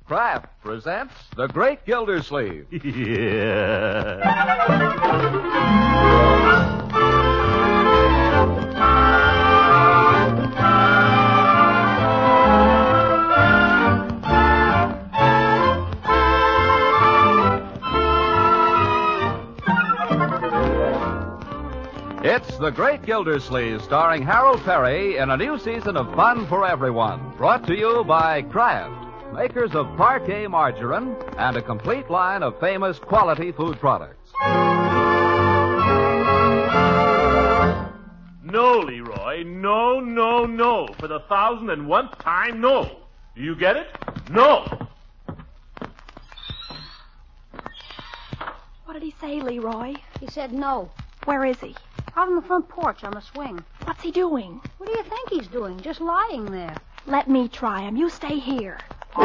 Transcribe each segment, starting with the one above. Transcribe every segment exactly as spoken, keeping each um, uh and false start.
Kraft presents The Great Gildersleeve. Yeah. It's The Great Gildersleeve, starring Harold Perry in a new season of fun for everyone. Brought to you by Kraft, makers of Parquet margarine and a complete line of famous quality food products. No, Leroy. No, no, no. For the thousand and one time, no. Do you get it? No. What did he say, Leroy? He said no. Where is he? Out on the front porch on the swing. What's he doing? What do you think he's doing? Just lying there. Let me try him. You stay here.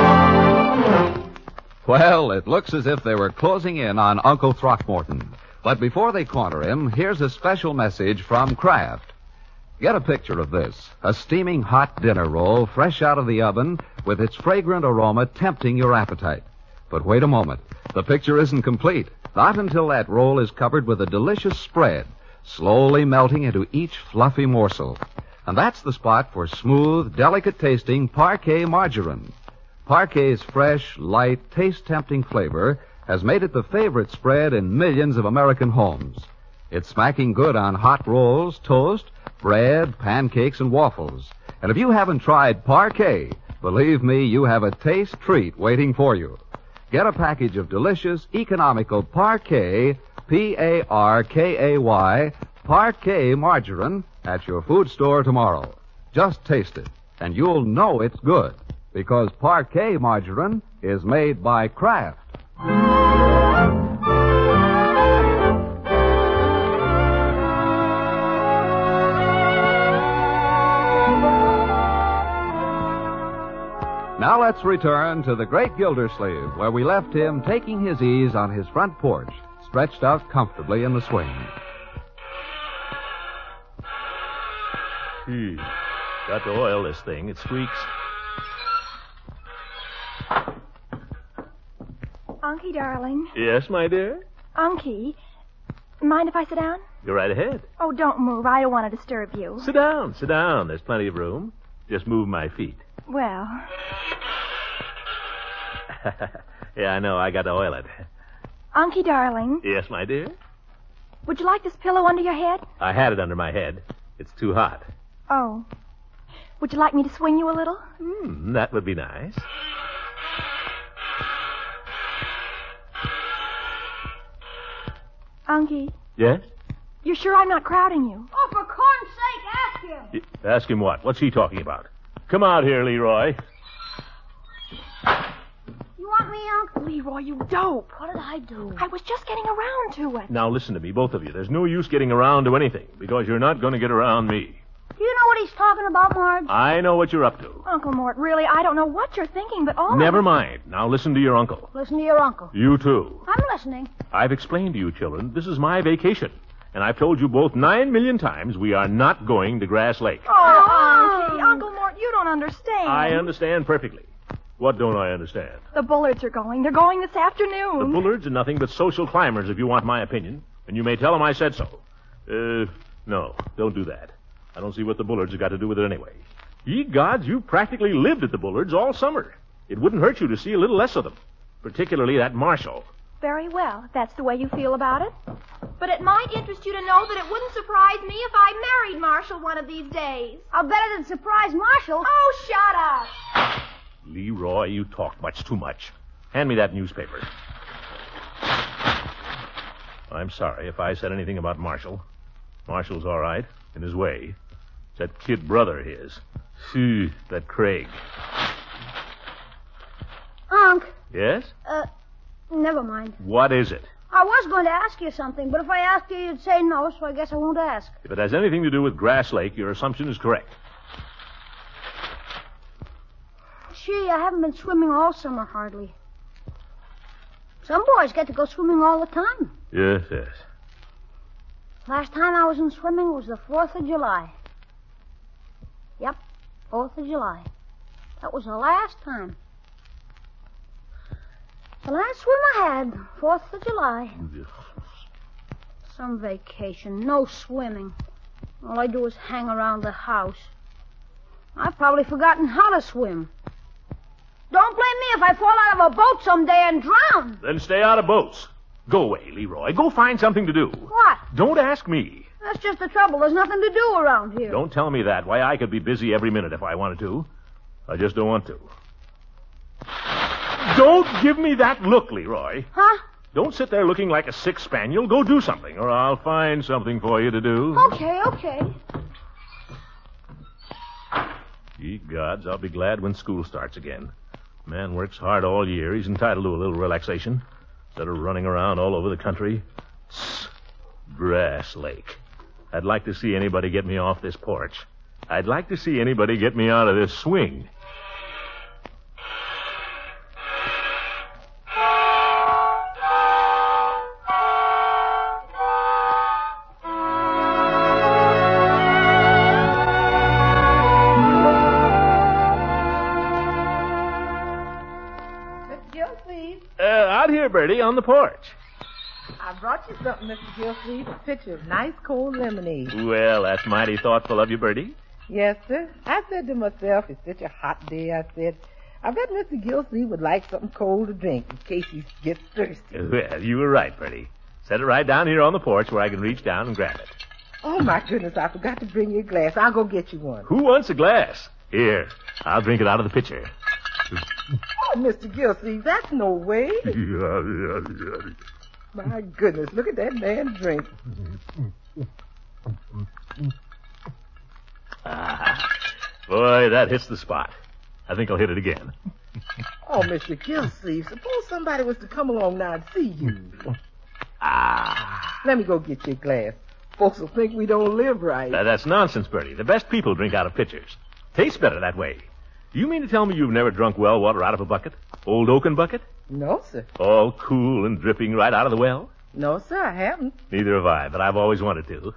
Well, it looks as if they were closing in on Uncle Throckmorton. But before they corner him, here's a special message from Kraft. Get a picture of this. A steaming hot dinner roll fresh out of the oven with its fragrant aroma tempting your appetite. But wait a moment. The picture isn't complete. Not until that roll is covered with a delicious spread, slowly melting into each fluffy morsel. And that's the spot for smooth, delicate-tasting Parquet margarine. Parquet's fresh, light, taste-tempting flavor has made it the favorite spread in millions of American homes. It's smacking good on hot rolls, toast, bread, pancakes, and waffles. And if you haven't tried Parquet, believe me, you have a taste treat waiting for you. Get a package of delicious, economical Parquet, P A R K A Y, Parquet margarine at your food store tomorrow. Just taste it, and you'll know it's good, because Parquet margarine is made by Kraft. Now let's return to the Great Gildersleeve, where we left him taking his ease on his front porch, stretched out comfortably in the swing. Hmm. Got to oil this thing. It squeaks. Unky, darling. Yes, my dear? Unky, mind if I sit down? Go right ahead. Oh, don't move. I don't want to disturb you. Sit down. Sit down. There's plenty of room. Just move my feet. Well. Yeah, I know. I got to oil it. Unky, darling. Yes, my dear? Would you like this pillow under your head? I had it under my head. It's too hot. Oh. Would you like me to swing you a little? Hmm, that would be nice. Unky, Yes? you're sure I'm not crowding you? Oh, for corn's sake, ask him. Y- Ask him what? What's he talking about? Come out here, Leroy. You want me, Unc? Leroy, you dope. What did I do? I was just getting around to it. Now listen to me, both of you. There's no use getting around to anything, because you're not going to get around me. Do you know what he's talking about, Marge? I know what you're up to. Uncle Mort, really, I don't know what you're thinking, but all Never of mind. Now listen to your uncle. Listen to your uncle. You too. I'm listening. I've explained to you, children, this is my vacation. And I've told you both nine million times we are not going to Grass Lake. Oh, Unky, Uncle Mort, you don't understand. I understand perfectly. What don't I understand? The Bullards are going. They're going this afternoon. The Bullards are nothing but social climbers, if you want my opinion. And you may tell them I said so. Uh, no, don't do that. I don't see what the Bullards have got to do with it anyway. Ye gods, you practically lived at the Bullards all summer. It wouldn't hurt you to see a little less of them. Particularly that Marshall. Very well, if that's the way you feel about it. But it might interest you to know that it wouldn't surprise me if I married Marshall one of these days. I'll bet it'd surprise Marshall. Oh, shut up. Leroy, you talk much too much. Hand me that newspaper. I'm sorry if I said anything about Marshall. Marshall's all right, in his way. It's that kid brother of his. Phew, that Craig. Unc, Yes? uh, never mind. What is it? I was going to ask you something, but if I asked you, you'd say no, so I guess I won't ask. If it has anything to do with Grass Lake, your assumption is correct. Gee, I haven't been swimming all summer, hardly. Some boys get to go swimming all the time. Yes, yes. Last time I was in swimming was the fourth of July. Yep, fourth of July. That was the last time. The last swim I had, Fourth of July. Some vacation, no swimming. All I do is hang around the house. I've probably forgotten how to swim. Don't blame me if I fall out of a boat someday and drown. Then stay out of boats. Go away, Leroy. Go find something to do. What? Don't ask me. That's just the trouble. There's nothing to do around here. Don't tell me that. Why, I could be busy every minute if I wanted to. I just don't want to. Don't give me that look, Leroy. Huh? Don't sit there looking like a sick spaniel. Go do something, or I'll find something for you to do. Okay, okay. Ye gods, I'll be glad when school starts again. Man works hard all year. He's entitled to a little relaxation. Instead of running around all over the country. Tss, Grass Lake. I'd like to see anybody get me off this porch. I'd like to see anybody get me out of this swing. Bertie, on the porch. I brought you something, Mister Gilsleeve, a pitcher of nice cold lemonade. Well, that's mighty thoughtful of you, Bertie. Yes, sir. I said to myself, it's such a hot day, I said, I bet Mister Gilsleeve would like something cold to drink in case he gets thirsty. Well, you were right, Bertie. Set it right down here on the porch where I can reach down and grab it. Oh, my goodness, I forgot to bring you a glass. I'll go get you one. Who wants a glass? Here, I'll drink it out of the pitcher. Oh, Mister Gilsleeve, that's no way. My goodness, look at that man drink. Ah, boy, that hits the spot. I think I'll hit it again. Oh, Mister Gilsleeve, suppose somebody was to come along now and see you. Ah. Let me go get you a glass. Folks will think we don't live right. Now, that's nonsense, Bertie. The best people drink out of pitchers. Tastes better that way. Do you mean to tell me you've never drunk well water out of a bucket? Old oaken bucket? No, sir. All cool and dripping right out of the well? No, sir, I haven't. Neither have I, but I've always wanted to.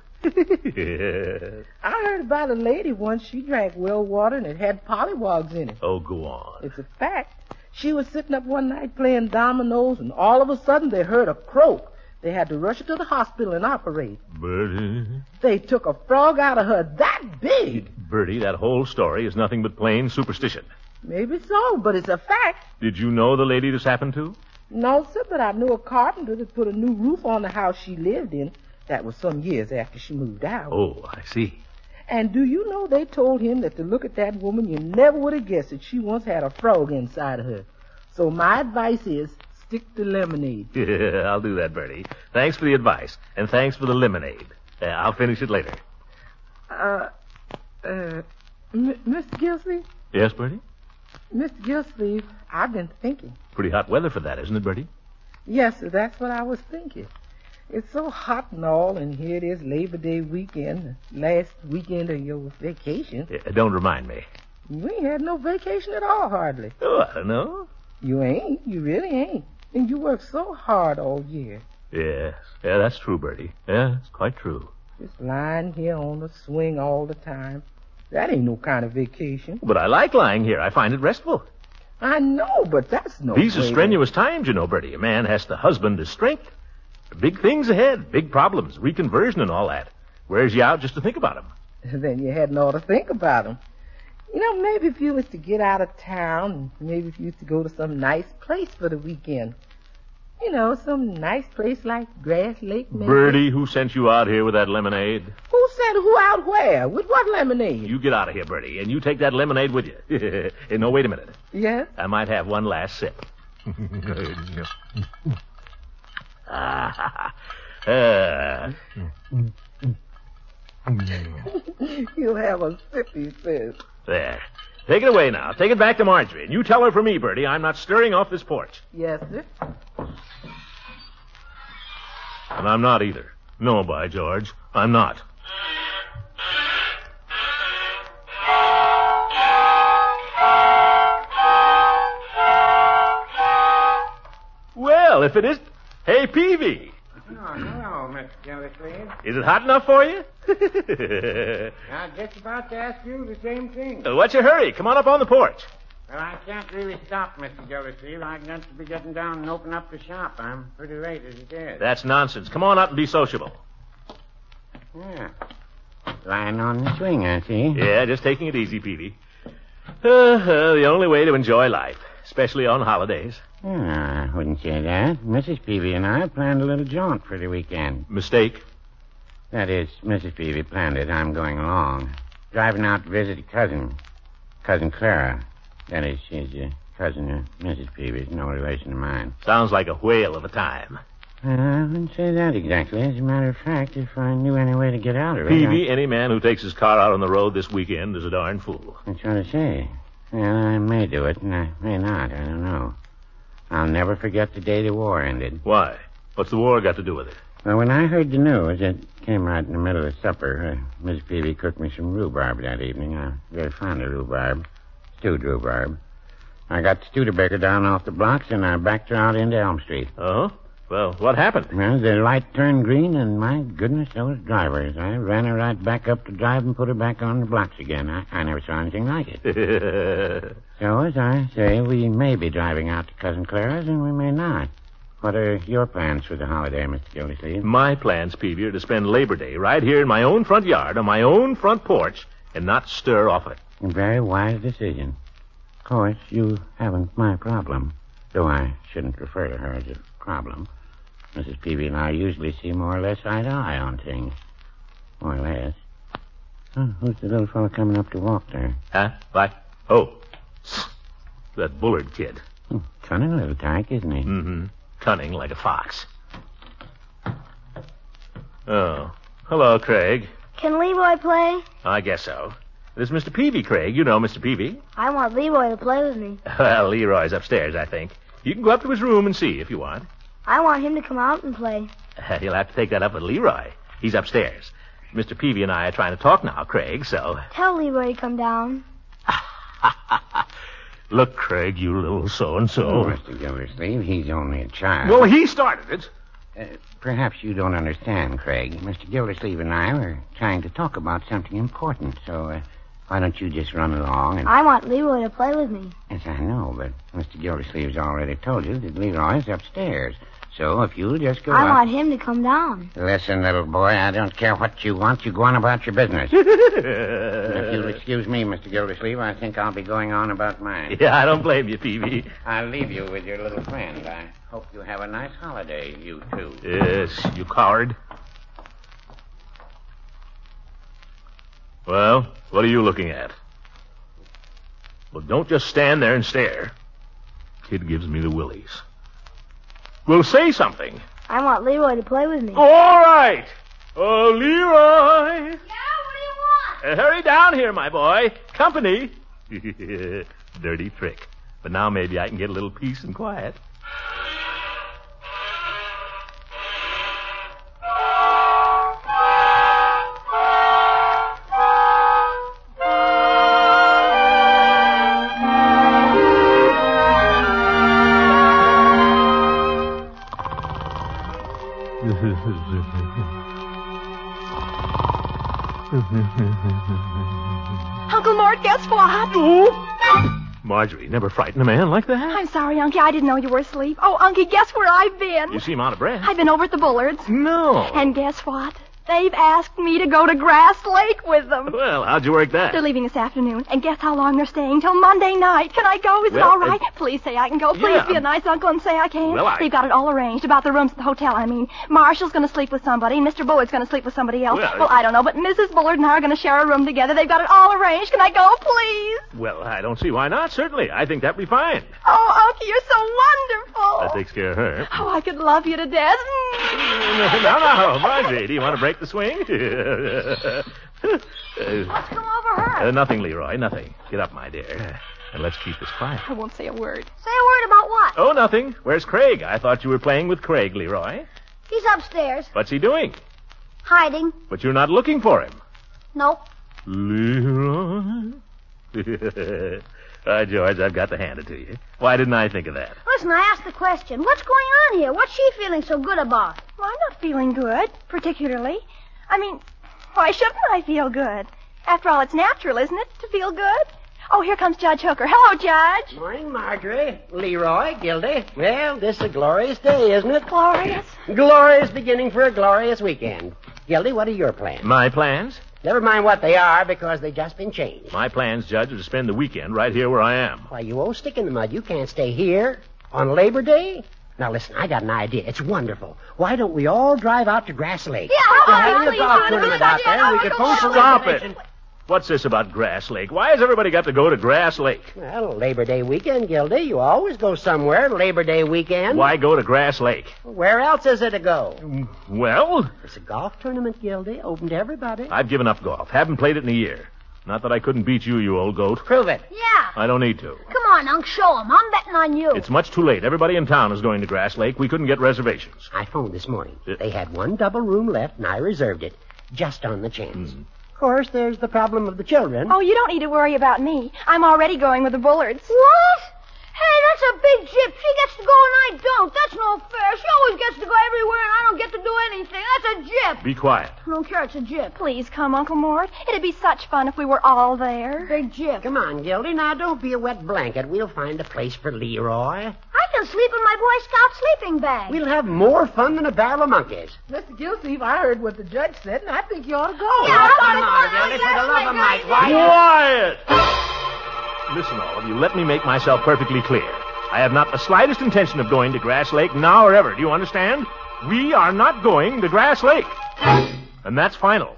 I heard about a lady once. She drank well water and it had pollywogs in it. Oh, go on. It's a fact. She was sitting up one night playing dominoes, and all of a sudden they heard a croak. They had to rush her to the hospital and operate. Bertie. They took a frog out of her that big. Bertie, that whole story is nothing but plain superstition. Maybe so, but it's a fact. Did you know the lady this happened to? No, sir, but I knew a carpenter that put a new roof on the house she lived in. That was some years after she moved out. Oh, I see. And do you know they told him that to look at that woman, you never would have guessed that she once had a frog inside of her. So my advice is, stick to lemonade. Yeah, I'll do that, Bertie. Thanks for the advice, and thanks for the lemonade. Uh, I'll finish it later. Uh, uh, M- Mister Gilsleeve? Yes, Bertie? Mister Gilsleeve, I've been thinking. Pretty hot weather for that, isn't it, Bertie? Yes, sir, that's what I was thinking. It's so hot and all, and here it is Labor Day weekend, the last weekend of your vacation. Yeah, don't remind me. You ain't had no vacation at all, hardly. Oh, I don't know. You ain't. You really ain't. And you work so hard all year. Yes. Yeah, that's true, Bertie. Yeah, it's quite true. Just lying here on the swing all the time. That ain't no kind of vacation. But I like lying here. I find it restful. I know, but that's no These are way strenuous times, you know, Bertie. A man has to husband his strength. Big things ahead, big problems, reconversion and all that. Wears you out just to think about them. Then you hadn't ought to think about them. You know, maybe if you was to get out of town, maybe if you was to go to some nice place for the weekend. You know, some nice place like Grass Lake, maybe. Bertie, who sent you out here with that lemonade? Who said who out where? With what lemonade? You get out of here, Bertie, and you take that lemonade with you. Hey, no, wait a minute. Yes? I might have one last sip. ah, uh. You'll have a sip, he says. There. Take it away now. Take it back to Marjorie. And you tell her for me, Bertie, I'm not stirring off this porch. Yes, sir. And I'm not either. No, by George, I'm not. Well, if it is... Hey, Peavy. Oh, hello, Mister Gildersleeve. Is it hot enough for you? I was just about to ask you the same thing. Uh, what's your hurry? Come on up on the porch. Well, I can't really stop, Mister Gildersleeve. I've got to be getting down and open up the shop. I'm pretty late as it is. That's nonsense. Come on up and be sociable. Yeah. Lying on the swing, I see. Yeah, just taking it easy, Peavy. Uh, uh, the only way to enjoy life, especially on holidays. Oh, I wouldn't say that. Missus Peavy and I planned a little jaunt for the weekend. Mistake. That is, Missus Peavy planned it. I'm going along. Driving out to visit a cousin. Cousin Clara. That is, she's a cousin of Missus Peavy's, no relation of mine. Sounds like a whale of a time. Uh, I wouldn't say that exactly. As a matter of fact, if I knew any way to get out of it... Peavy, I... any man who takes his car out on the road this weekend is a darn fool. That's what I say. Well, I may do it, and I may not. I don't know. I'll never forget the day the war ended. Why? What's the war got to do with it? Well, when I heard the news, it came right in the middle of supper. Uh, Miss Peavy cooked me some rhubarb that evening. I'm very fond of rhubarb. Stewed rhubarb. I got the Studebaker down off the blocks, and I backed her out into Elm Street. Oh? Well, what happened? Well, the light turned green, and my goodness, there was drivers. I ran her right back up to drive and put her back on the blocks again. I, I never saw anything like it. So, as I say, we may be driving out to Cousin Clara's, and we may not. What are your plans for the holiday, Mister Gildersleeve? My plans, Peavy, are to spend Labor Day right here in my own front yard, on my own front porch, and not stir off it. A very wise decision. Of course, you haven't my problem, though I shouldn't refer to her as a problem. Missus Peavy and I usually see more or less eye to eye on things. More or less. Oh, who's the little fellow coming up to walk there? Huh? What? Oh, that Bullard kid. Hmm, cunning little tyke, isn't he? Mm-hmm. Cunning like a fox. Oh. Hello, Craig. Can Leroy play? I guess so. This is Mister Peavy, Craig. You know Mister Peavy. I want Leroy to play with me. Well, Leroy's upstairs, I think. You can go up to his room and see if you want. I want him to come out and play. You'll have to take that up with Leroy. He's upstairs. Mister Peavy and I are trying to talk now, Craig, so... Tell Leroy to come down. Look, Craig, you little so-and-so. Oh, Mister Gildersleeve, he's only a child. Well, he started it. Uh, perhaps you don't understand, Craig. Mister Gildersleeve and I were trying to talk about something important, so uh, why don't you just run along and... I want Leroy to play with me. Yes, I know, but Mister Gildersleeve's already told you that Leroy's upstairs. So if you'll just go I up... want him to come down. Listen, little boy, I don't care what you want. You go on about your business. If you'll excuse me, Mister Gildersleeve, I think I'll be going on about mine. Yeah, I don't blame you, Peavy. I'll leave you with your little friend. I hope you have a nice holiday, you two. Yes, you coward. Well, what are you looking at? Well, don't just stand there and stare. Kid gives me the willies. Well, say something. I want Leroy to play with me. All right. Oh, Leroy. Yeah, what do you want? Uh, hurry down here, my boy. Company. Dirty trick. But now maybe I can get a little peace and quiet. Uncle Mort, guess what? Oh. Marjorie, never frighten a man like that. I'm sorry, Unky. I didn't know you were asleep. Oh, Unky, guess where I've been? You seem out of breath. I've been over at the Bullards. No. And guess what? They've asked me to go to Grass Lake with them. Well, how'd you work that? They're leaving this afternoon. And guess how long they're staying? Till Monday night. Can I go? Is Well, it all right? uh, Please say I can go. Please yeah. be a nice uncle and say I can. Well, I- They've got it all arranged about the rooms at the hotel, I mean. Marshall's going to sleep with somebody, and Mister Bullard's going to sleep with somebody else. Well, Well, I don't know, but Missus Bullard and I are going to share a room together. They've got it all arranged. Can I go, please? Well, I don't see why not. Certainly. I think that'd be fine. Oh, Unky, you're so wonderful. That takes care of her. Oh, I could love you to death. No, no, no. Marjorie, do you want to break the swing? What's come over her? Uh, nothing, Leroy, nothing. Get up, my dear. And let's keep this quiet. I won't say a word. Say a word about what? Oh, nothing. Where's Craig? I thought you were playing with Craig, Leroy. He's upstairs. What's he doing? Hiding. But you're not looking for him. Nope. Leroy? Ah, George, I've got to hand it to you. Why didn't I think of that? Listen, I asked the question. What's going on here? What's she feeling so good about? Well, I'm not feeling good, particularly. I mean, why shouldn't I feel good? After all, it's natural, isn't it, to feel good? Oh, here comes Judge Hooker. Hello, Judge. Morning, Marjorie. Leroy, Gildy. Well, this is a glorious day, isn't it? Glorious. Glorious beginning for a glorious weekend. Gildy, what are your plans? My plans? Never mind what they are, because they've just been changed. My plans, Judge, are to spend the weekend right here where I am. Why, you old stick in the mud. You can't stay here on Labor Day. Now, listen, I got an idea. It's wonderful. Why don't we all drive out to Grass Lake? Yeah, They're oh, having please, a golf honey, tournament please, out honey, there. I We wanna could go post some Stop it. information. What's this about Grass Lake? Why has everybody got to go to Grass Lake? Well, Labor Day weekend, Gildy. You always go somewhere Labor Day weekend. Why go to Grass Lake? Where else is there to go? Well, It's a golf tournament, Gildy. Open to everybody. I've given up golf. Haven't played it in a year. Not that I couldn't beat you, you old goat. Prove it. Yeah. I don't need to. Come on, Unc, show 'em. I'm betting on you. It's much too late. Everybody in town is going to Grass Lake. We couldn't get reservations. I phoned this morning. Yeah. They had one double room left, and I reserved it, just on the chance. Mhm. Of course, there's the problem of the children. Oh, you don't need to worry about me. I'm already going with the Bullards. What? Hey, that's a big jip. She gets to go and I don't. That's no fair. She always gets to go everywhere and I don't get to do anything. That's a jip. Be quiet. I don't care. It's a jip. Please come, Uncle Mort. It'd be such fun if we were all there. Big jip. Come on, Gildy. Now, don't be a wet blanket. We'll find a place for Leroy. I can sleep in my Boy Scout sleeping bag. We'll have more fun than a barrel of monkeys. Mister Gilsleeve, I heard what the judge said, and I think you ought to go. Yeah, Oh, I come wanna on, go. Gildy. For Yes, the love my of Mike, God, why? Quiet! Listen, all of you, let me make myself perfectly clear. I have not the slightest intention of going to Grass Lake now or ever. Do you understand? We are not going to Grass Lake. And that's final.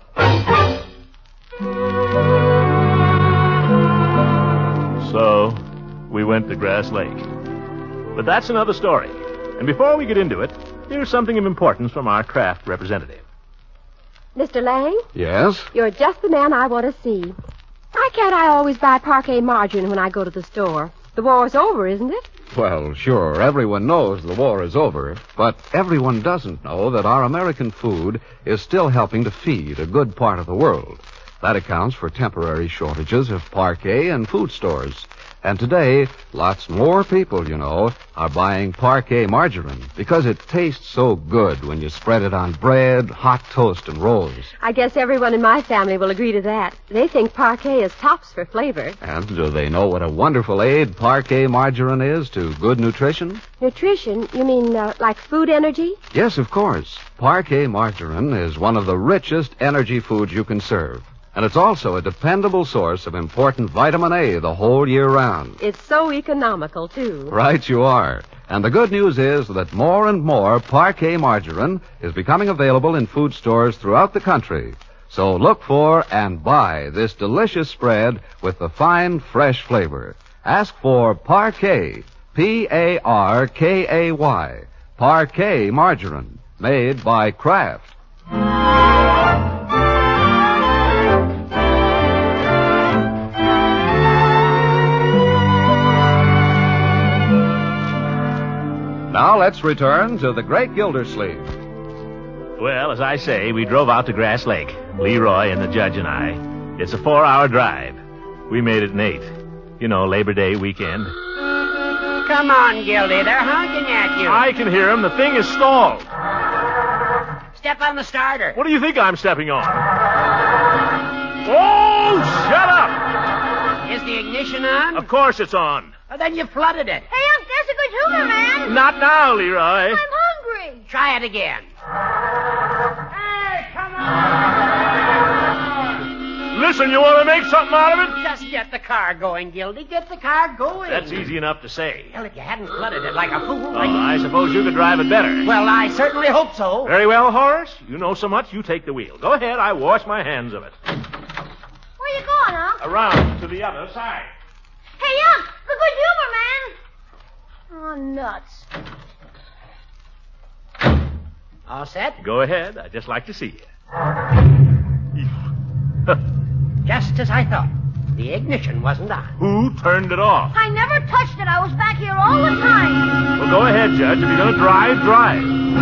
So, we went to Grass Lake. But that's another story. And before we get into it, here's something of importance from our Kraft representative. Mister Lang, Yes? you're just the man I want to see. Why can't I always buy parquet margarine when I go to the store? The war's over, isn't it? Well, sure, everyone knows the war is over, but everyone doesn't know that our American food is still helping to feed a good part of the world. That accounts for temporary shortages of parquet in food stores. And today, lots more people, you know, are buying parquet margarine because it tastes so good when you spread it on bread, hot toast, and rolls. I guess everyone in my family will agree to that. They think parquet is tops for flavor. And do they know what a wonderful aid parquet margarine is to good nutrition? Nutrition? You mean uh, like food energy? Yes, of course. Parquet margarine is one of the richest energy foods you can serve. And it's also a dependable source of important vitamin A the whole year round. It's so economical, too. Right you are. And the good news is that more and more parquet margarine is becoming available in food stores throughout the country. So look for and buy this delicious spread with the fine, fresh flavor. Ask for Parquet, P A R K A Y, Parquet margarine, made by Kraft. Now let's return to the Great Gildersleeve. Well, as I say, we drove out to Grass Lake, Leroy and the judge and I. It's a four-hour drive. We made it in eight. You know, Labor Day weekend. Come on, Gildy. They're honking at you. I can hear him. The thing is stalled. Step on the starter. What do you think I'm stepping on? Oh, shut up! Is the ignition on? Of course it's on. Well, then you flooded it. Hey, Unc, there's a good humor, man. Not now, Leroy. I'm hungry. Try it again. Hey, come on! Listen, you want to make something out of it? Just get the car going, Gildy. Get the car going. That's easy enough to say. Well, if you hadn't flooded it like a fool... Oh, I suppose you could drive it better. Well, I certainly hope so. Very well, Horace. You know so much, you take the wheel. Go ahead, I wash my hands of it. Where you going, Unc? Around to the other side. Hey, Unc, the good humor, man. Oh, nuts. All set? Go ahead. I'd just like to see you. Just as I thought. The ignition wasn't on. Who turned it off? I never touched it. I was back here all the time. Well, go ahead, Judge. If you're going to drive, drive.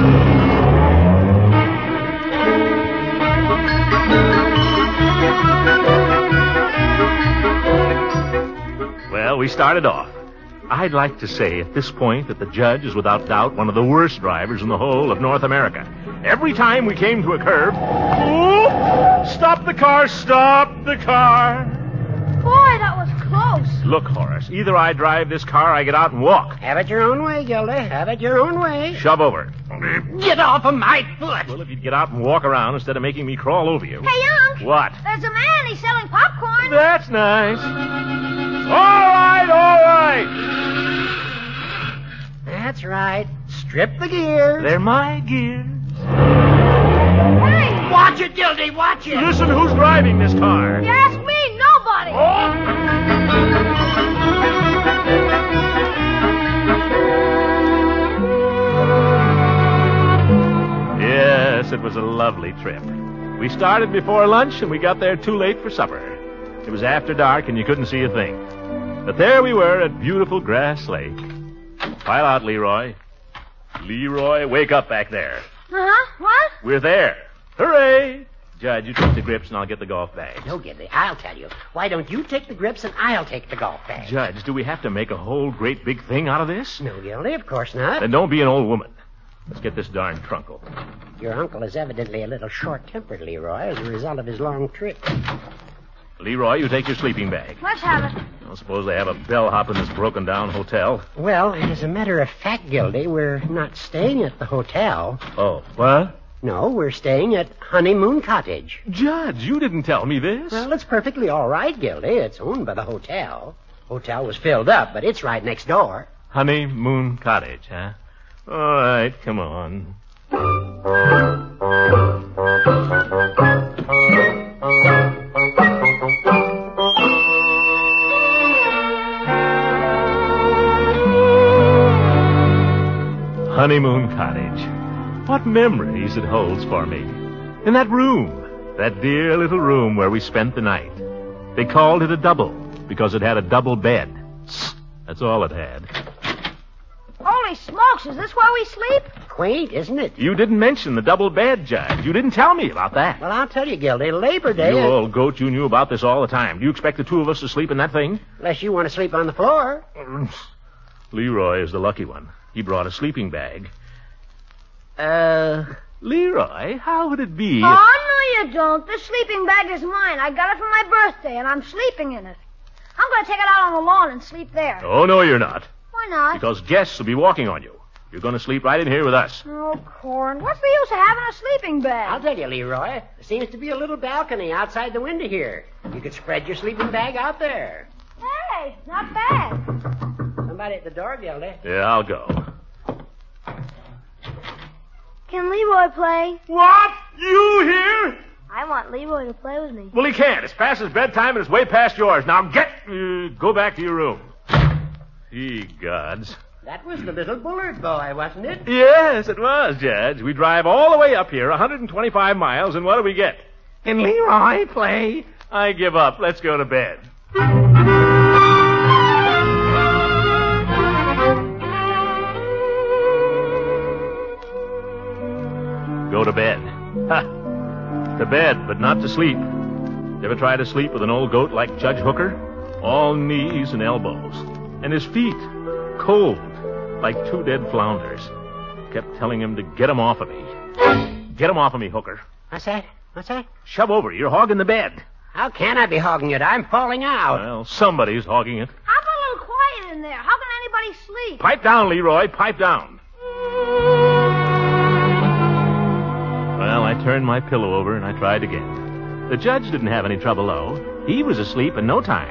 Well, we started off. I'd like to say at this point that the judge is without doubt one of the worst drivers in the whole of North America. Every time we came to a curve, oh, stop the car, stop the car. Boy, that was close. house. Look, Horace, either I drive this car or I get out and walk. Have it your own way, Gildy. Have it your own way. Shove over. Get off of my foot. Well, if you'd get out and walk around instead of making me crawl over you. Hey, Unc. What? There's a man. He's selling popcorn. That's nice. All right, all right. That's right. Strip the gears. They're my gears. Hey! Watch it, Gildy. Watch it. Listen, who's driving this car? You ask me, nobody. Yes, it was a lovely trip. We started before lunch and we got there too late for supper. It was after dark and you couldn't see a thing. But there we were at beautiful Grass Lake. Pile out, Leroy. Leroy, wake up back there. Uh-huh. What? We're there. Hooray! Judge, you take the grips and I'll get the golf bags. No, Gildy, I'll tell you. Why don't you take the grips and I'll take the golf bag? Judge, do we have to make a whole great big thing out of this? No, Gildy, of course not. Then don't be an old woman. Let's get this darn trunk open. Your uncle is evidently a little short-tempered, Leroy, as a result of his long trip. Leroy, you take your sleeping bag. Let's have it. I don't suppose they have a bellhop in this broken-down hotel. Well, as a matter of fact, Gildy, we're not staying at the hotel. Oh, what? No, we're staying at Honeymoon Cottage. Judge, you didn't tell me this. Well, it's perfectly all right, Gildy. It's owned by the hotel. Hotel was filled up, but it's right next door. Honeymoon Cottage, huh? All right, come on. Honeymoon Cottage. What memories it holds for me. In that room, that dear little room where we spent the night. They called it a double because it had a double bed. That's all it had. Holy smokes, is this where we sleep? Quaint, isn't it? You didn't mention the double bed, Judge. You didn't tell me about that. Well, I'll tell you, Gildy. Labor Day... You is- old goat, you knew about this all the time. Do you expect the two of us to sleep in that thing? Unless you want to sleep on the floor. Leroy is the lucky one. He brought a sleeping bag. Uh, Leroy, how would it be if... Oh, no, you don't. This sleeping bag is mine. I got it for my birthday, and I'm sleeping in it. I'm going to take it out on the lawn and sleep there. Oh, no, you're not. Why not? Because guests will be walking on you. You're going to sleep right in here with us. Oh, Corn, what's the use of having a sleeping bag? I'll tell you, Leroy. There seems to be a little balcony outside the window here. You could spread your sleeping bag out there. Hey, not bad. Somebody at the door, Gildy. Yeah, I'll go. Can Leroy play? What? You here? I want Leroy to play with me. Well, he can't. It's past his bedtime and it's way past yours. Now get... Uh, go back to your room. Ye gods. That was the little Bullard boy, wasn't it? Yes, it was, Judge. We drive all the way up here, one hundred twenty-five miles, and what do we get? Can Leroy play? I give up. Let's go to bed. Go to bed. Ha! To bed, but not to sleep. You ever try to sleep with an old goat like Judge Hooker? All knees and elbows. And his feet, cold, like two dead flounders. Kept telling him to get 'em off of me. Get 'em off of me, Hooker. What's that? What's that? Shove over. You're hogging the bed. How can I be hogging it? I'm falling out. Well, somebody's hogging it. How about a little quiet in there? How can anybody sleep? Pipe down, Leroy. Pipe down. Well, I turned my pillow over and I tried again. The judge didn't have any trouble, though. He was asleep in no time.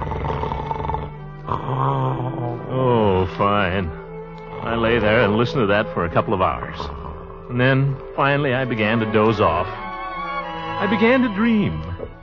Oh, fine. I lay there and listened to that for a couple of hours. And then, finally, I began to doze off. I began to dream.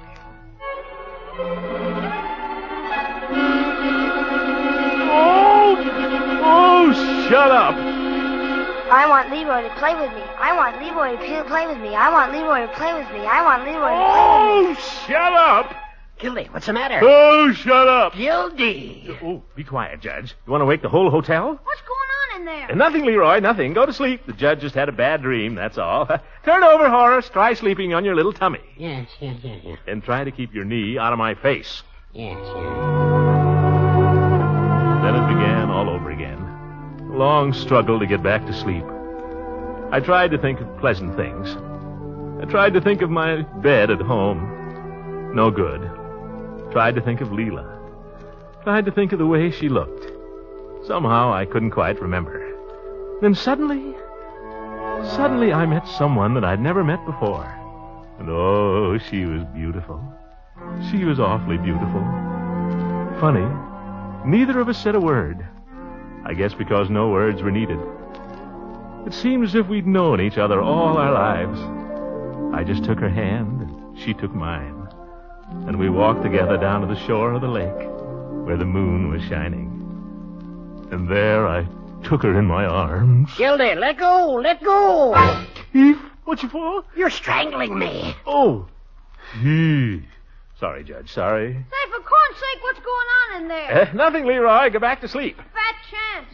Oh! Oh, shut up! I want Leroy to play with me. I want Leroy to play with me. I want Leroy to play with me. I want Leroy to play with me. Oh, shut up! Gildy, what's the matter? Oh, shut up! Gildy! Oh, be quiet, Judge. You want to wake the whole hotel? What's going on in there? And nothing, Leroy, nothing. Go to sleep. The judge just had a bad dream, that's all. Turn over, Horace. Try sleeping on your little tummy. Yes, yes, yes, yes. And try to keep your knee out of my face. Yes, yes. Then it began all over again. A long struggle to get back to sleep. I tried to think of pleasant things. I tried to think of my bed at home. No good. Tried to think of Leela. tried to think of the way she looked. Somehow I couldn't quite remember. Then suddenly, suddenly I met someone that I'd never met before. And oh, she was beautiful. She was awfully beautiful. Funny, neither of us said a word. I guess because no words were needed. It seemed as if we'd known each other all our lives. I just took her hand, and she took mine. And we walked together down to the shore of the lake, where the moon was shining. And there I took her in my arms. Gildy, let go, let go. Eve, what you for? You're strangling me. Oh. Eve. Sorry, Judge, sorry. Say, for corn's sake, what's going on in there? Uh, nothing, Leroy. Go back to sleep. Fat chance.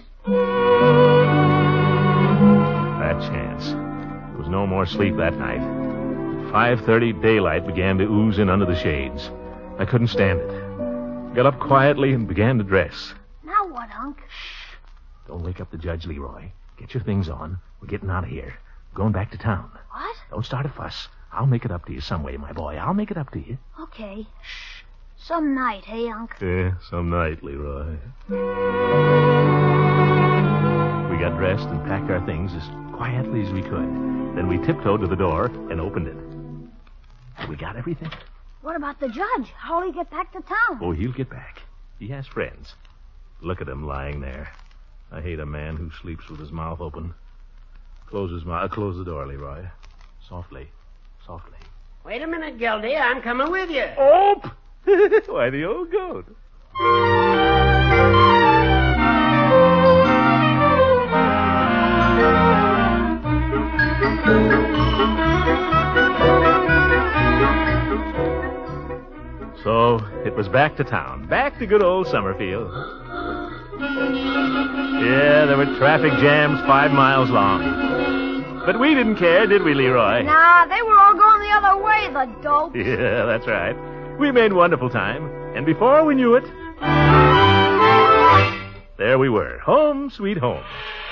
Fat chance. There was no more sleep that night. five thirty, daylight began to ooze in under the shades. I couldn't stand it. Got up quietly and began to dress. Now what, Unc? Shh. Don't wake up the judge, Leroy. Get your things on. We're getting out of here. We're going back to town. What? Don't start a fuss. I'll make it up to you some way, my boy. I'll make it up to you. Okay. Shh. Some night, hey, Unc? Yeah, some night, Leroy. We got dressed and packed our things as quietly as we could. Then we tiptoed to the door and opened it. We got everything. What about the judge? How'll he get back to town? Oh, he'll get back. He has friends. Look at him lying there. I hate a man who sleeps with his mouth open. Close his mouth. Close the door, Leroy. Softly. Softly. Wait a minute, Gildy. I'm coming with you. Oh! Why, the old goat. So, it was back to town. Back to good old Summerfield. Yeah, there were traffic jams five miles long. But we didn't care, did we, Leroy? Nah, they were all going the other way, the dopes. Yeah, that's right. We made wonderful time. And before we knew it, there we were. Home, sweet home.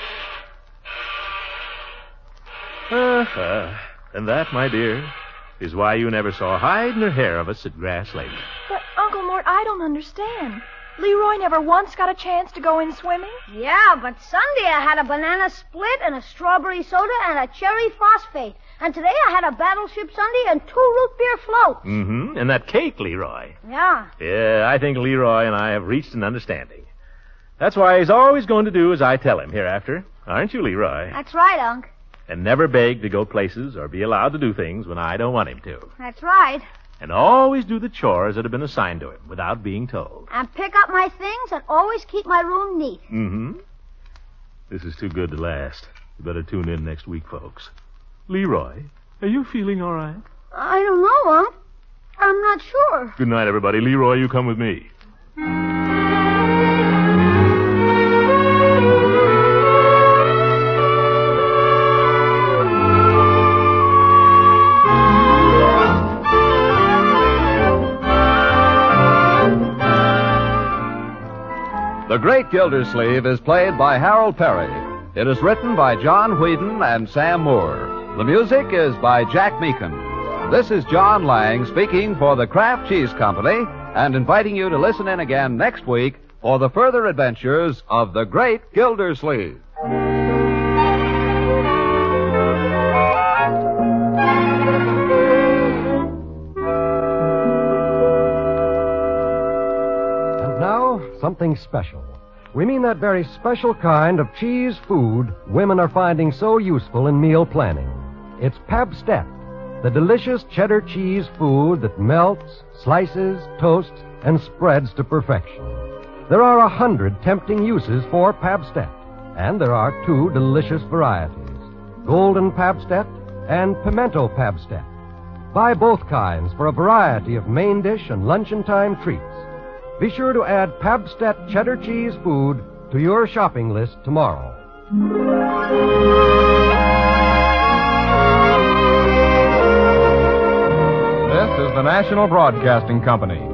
Uh-huh. And that, my dear, is why you never saw hide nor hair of us at Grass Lake. But, Uncle Mort, I don't understand. Leroy never once got a chance to go in swimming? Yeah, but Sunday I had a banana split and a strawberry soda and a cherry phosphate. And today I had a battleship sundae and two root beer floats. Mm-hmm. And that cake, Leroy. Yeah. Yeah, I think Leroy and I have reached an understanding. That's why he's always going to do as I tell him hereafter. Aren't you, Leroy? That's right, Unc. And never beg to go places or be allowed to do things when I don't want him to. That's right. And always do the chores that have been assigned to him without being told. And pick up my things and always keep my room neat. Mm-hmm. This is too good to last. You better tune in next week, folks. Leroy, are you feeling all right? I don't know, Unc. I'm not sure. Good night, everybody. Leroy, you come with me. The Great Gildersleeve is played by Harold Perry. It is written by John Whedon and Sam Moore. The music is by Jack Meakin. This is John Lang speaking for the Kraft Cheese Company and inviting you to listen in again next week for the further adventures of the Great Gildersleeve. Something special. We mean that very special kind of cheese food women are finding so useful in meal planning. It's Pabstet, the delicious cheddar cheese food that melts, slices, toasts, and spreads to perfection. There are a hundred tempting uses for Pabstet, and there are two delicious varieties, Golden Pabstet and Pimento Pabstet. Buy both kinds for a variety of main dish and luncheon time treats. Be sure to add Pabstet cheddar cheese food to your shopping list tomorrow. This is the National Broadcasting Company.